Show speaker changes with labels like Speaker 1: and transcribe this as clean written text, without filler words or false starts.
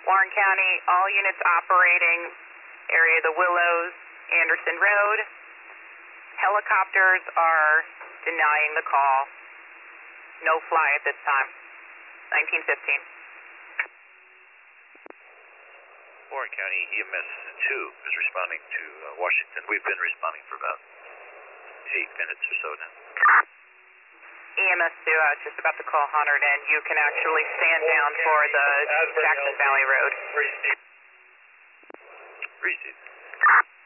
Speaker 1: Warren County, all units operating area of the Willows, Anderson Road. Helicopters are denying the call. No fly at this time. 1915.
Speaker 2: Warren County EMS 2 is responding to Washington. We've been responding for about 8 minutes or so now.
Speaker 1: EMS 2, I was just about to call Hunter, and you can actually stand down for the Jackson Valley Road.
Speaker 2: Received.